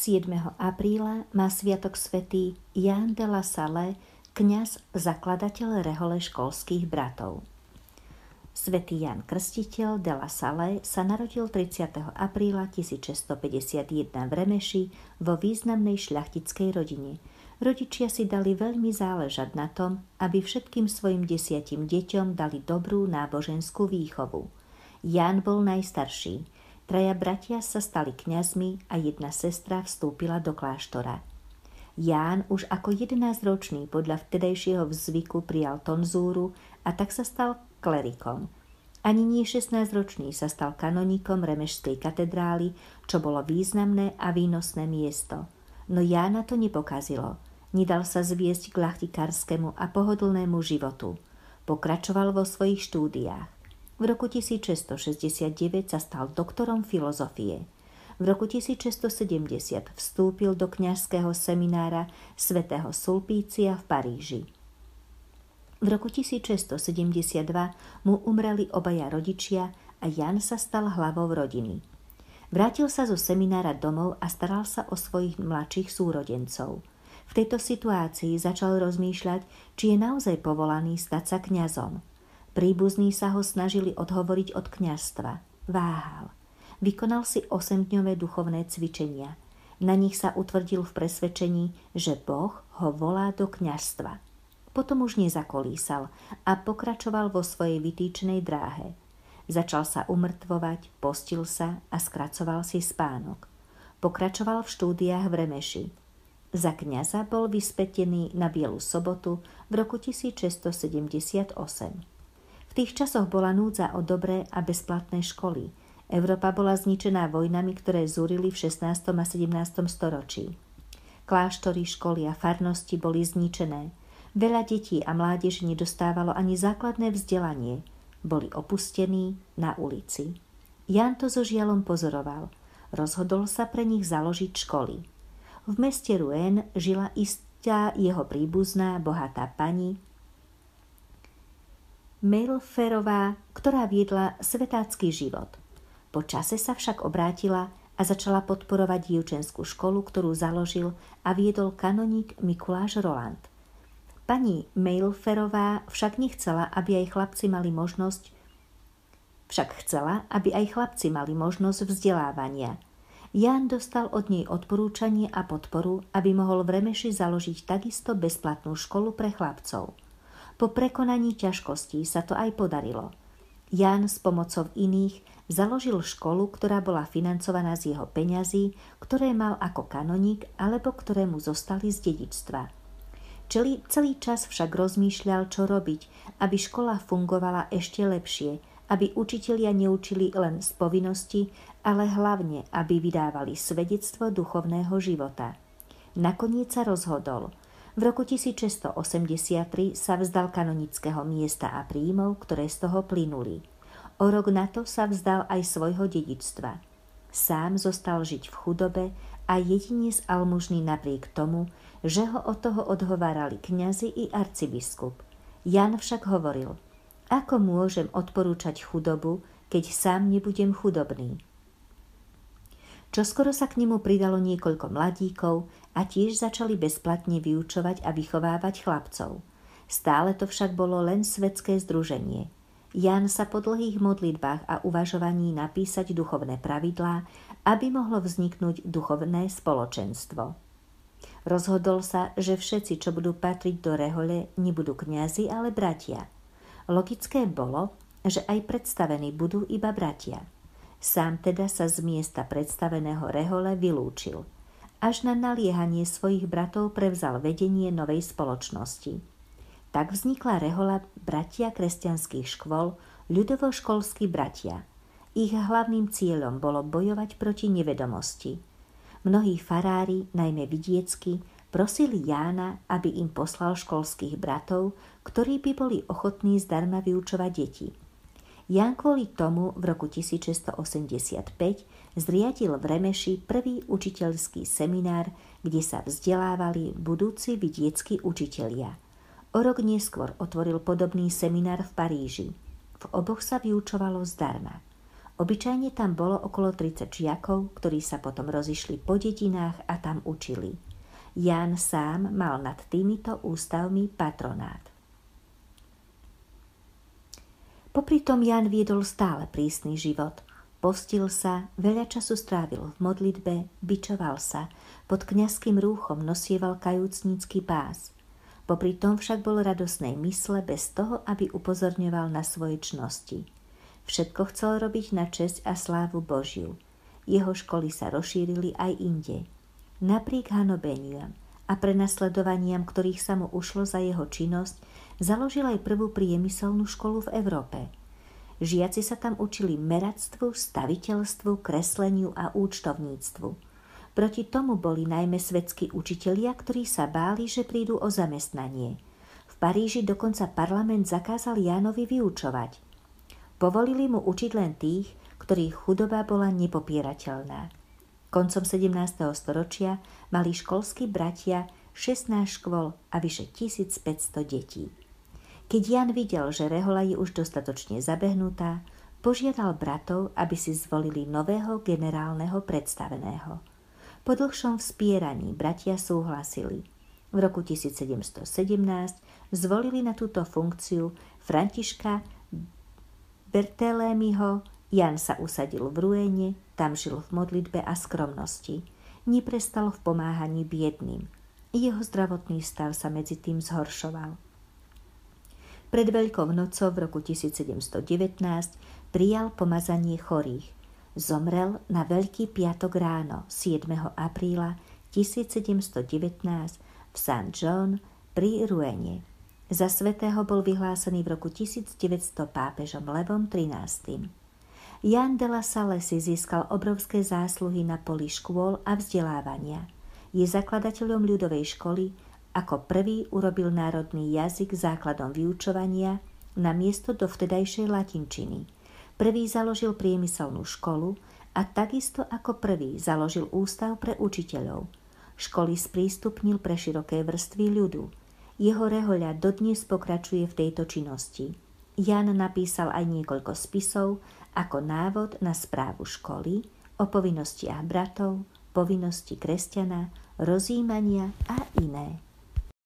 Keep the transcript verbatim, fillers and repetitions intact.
siedmeho apríla má sviatok svätý Ján de la Salle, kňaz, zakladateľ rehole školských bratov. Svätý Ján Krstiteľ de la Salle sa narodil tridsiateho apríla tisícšesťstopäťdesiatjeden v Remeši vo významnej šľachtickej rodine. Rodičia si dali veľmi záležať na tom, aby všetkým svojim desiatim deťom dali dobrú náboženskú výchovu. Ján bol najstarší. Traja bratia sa stali kňazmi a jedna sestra vstúpila do kláštora. Ján už ako jedenásťročný podľa vtedajšieho zvyku prijal tonzúru a tak sa stal klerikom. Ani nie šestnásťročný sa stal kanonikom Remešskej katedrály, čo bolo významné a výnosné miesto. No Jána to nepokazilo. Nedal sa zviesť k ľachtikárskému a pohodlnému životu. Pokračoval vo svojich štúdiách. V roku tisícšesťstošesťdesiatdeväť sa stal doktorom filozofie. V roku tisícšesťstosedemdesiat vstúpil do kňazského seminára svätého Sulpícia v Paríži. V roku tisícšesťstosedemdesiatdva mu umreli obaja rodičia a Ján sa stal hlavou rodiny. Vrátil sa zo seminára domov a staral sa o svojich mladších súrodencov. V tejto situácii začal rozmýšľať, či je naozaj povolaný stať sa kňazom. Príbuzní sa ho snažili odhovoriť od kňazstva. Váhal. Vykonal si osemdňové duchovné cvičenia. Na nich sa utvrdil v presvedčení, že Boh ho volá do kňazstva. Potom už nezakolísal a pokračoval vo svojej vytýčenej dráhe. Začal sa umrtvovať, postil sa a skracoval si spánok. Pokračoval v štúdiách v Remeši. Za kňaza bol vyspätený na Bielu sobotu v roku tisícšesťstosedemdesiatosem. V tých časoch bola núdza o dobré a bezplatné školy. Európa bola zničená vojnami, ktoré zúrili v šestnástom a sedemnástom storočí. Kláštory, školy a farnosti boli zničené. Veľa detí a mládež nedostávalo ani základné vzdelanie. Boli opustení na ulici. Ján to so žiaľom pozoroval. Rozhodol sa pre nich založiť školy. V meste Rouen žila istá jeho príbuzná, bohatá pani Mailleferová, ktorá viedla svetácky život. Po čase sa však obrátila a začala podporovať dievčenskú školu, ktorú založil a viedol kanoník Mikuláš Roland. Pani Mailleferová však nechcela, aby aj chlapci mali možnosť však chcela, aby aj chlapci mali možnosť vzdelávania. Ján dostal od nej odporúčanie a podporu, aby mohol v Remeši založiť takisto bezplatnú školu pre chlapcov. Po prekonaní ťažkostí sa to aj podarilo. Ján s pomocou iných založil školu, ktorá bola financovaná z jeho peňazí, ktoré mal ako kanoník alebo ktoré mu zostali z dedičstva. Celý, celý čas však rozmýšľal, čo robiť, aby škola fungovala ešte lepšie, aby učitelia neučili len z povinnosti, ale hlavne, aby vydávali svedectvo duchovného života. Nakoniec sa rozhodol. V roku tisícšesťstoosemdesiattri sa vzdal kanonického miesta a príjmov, ktoré z toho plynuli. O rok na to sa vzdal aj svojho dedičstva. Sám zostal žiť v chudobe a jedine z almužny napriek tomu, že ho od toho odhovárali kňazi i arcibiskup. Ján však hovoril: ako môžem odporúčať chudobu, keď sám nebudem chudobný? Čoskoro sa k nemu pridalo niekoľko mladíkov a tiež začali bezplatne vyučovať a vychovávať chlapcov. Stále to však bolo len svetské združenie. Ján sa po dlhých modlitbách a uvažovaní napísať duchovné pravidlá, aby mohlo vzniknúť duchovné spoločenstvo. Rozhodol sa, že všetci, čo budú patriť do rehole, nebudú kňazi, ale bratia. Logické bolo, že aj predstavení budú iba bratia. Sám teda sa z miesta predstaveného rehole vylúčil. Až na naliehanie svojich bratov prevzal vedenie novej spoločnosti. Tak vznikla rehoľa bratia kresťanských škôl, ľudovoškolskí bratia. Ich hlavným cieľom bolo bojovať proti nevedomosti. Mnohí farári, najmä vidiecky, prosili Jána, aby im poslal školských bratov, ktorí by boli ochotní zdarma vyučovať deti. Ján kvôli tomu v roku tisícšesťstoosemdesiatpäť zriadil v Remeši prvý učiteľský seminár, kde sa vzdelávali budúci vidieckí učitelia. O rok neskôr otvoril podobný seminár v Paríži. V oboch sa vyučovalo zdarma. Obyčajne tam bolo okolo tridsať žiakov, ktorí sa potom rozišli po dedinách a tam učili. Ján sám mal nad týmito ústavmi patronát. Popri tom Ján viedol stále prísny život. Postil sa, veľa času strávil v modlitbe, bičoval sa, pod kňazským rúchom nosieval kajúcnícky pás. Popri tom však bol radosnej mysle bez toho, aby upozorňoval na svoje čnosti. Všetko chcel robiť na česť a slávu Božiu. Jeho školy sa rozšírili aj inde. Napriek hanobeniam a prenasledovaniam, ktorých sa mu ušlo za jeho činnosť, založil aj prvú priemyselnú školu v Európe. Žiaci sa tam učili meradstvu, staviteľstvu, kresleniu a účtovníctvu. Proti tomu boli najmä svetskí učitelia, ktorí sa báli, že prídu o zamestnanie. V Paríži dokonca parlament zakázal Jánovi vyučovať. Povolili mu učiť len tých, ktorých chudoba bola nepopierateľná. Koncom sedemnásteho storočia mali školskí bratia šestnásť škôl a vyše tisícpäťsto detí. Keď Ján videl, že rehoľa je už dostatočne zabehnutá, požiadal bratov, aby si zvolili nového generálneho predstaveného. Po dlhšom vspieraní bratia súhlasili. V roku tisícsedemstosedemnásť zvolili na túto funkciu Františka Bertelémiho. Ján sa usadil v Rouene, tam žil v modlitbe a skromnosti. Neprestal v pomáhaní biedným. Jeho zdravotný stav sa medzi tým zhoršoval. Pred Veľkou nocou v roku tisícsedemstodevätnásť prijal pomazanie chorých. Zomrel na Veľký piatok ráno siedmeho apríla tisícsedemstodevätnásť v Saint-Jean pri Rouene. Za svätého bol vyhlásený v roku tisícdeväťsto pápežom Levom trinásty. Ján de la Salle si získal obrovské zásluhy na poli škôl a vzdelávania. Je zakladateľom ľudovej školy, ako prvý urobil národný jazyk základom vyučovania na miesto dovtedajšej latinčiny. Prvý založil priemyselnú školu a takisto ako prvý založil ústav pre učiteľov. Školy sprístupnil pre široké vrstvy ľudu. Jeho rehoľa dodnes pokračuje v tejto činnosti. Ján napísal aj niekoľko spisov ako návod na správu školy, o povinnostiach bratov, povinnosti kresťana, rozjímania a iné.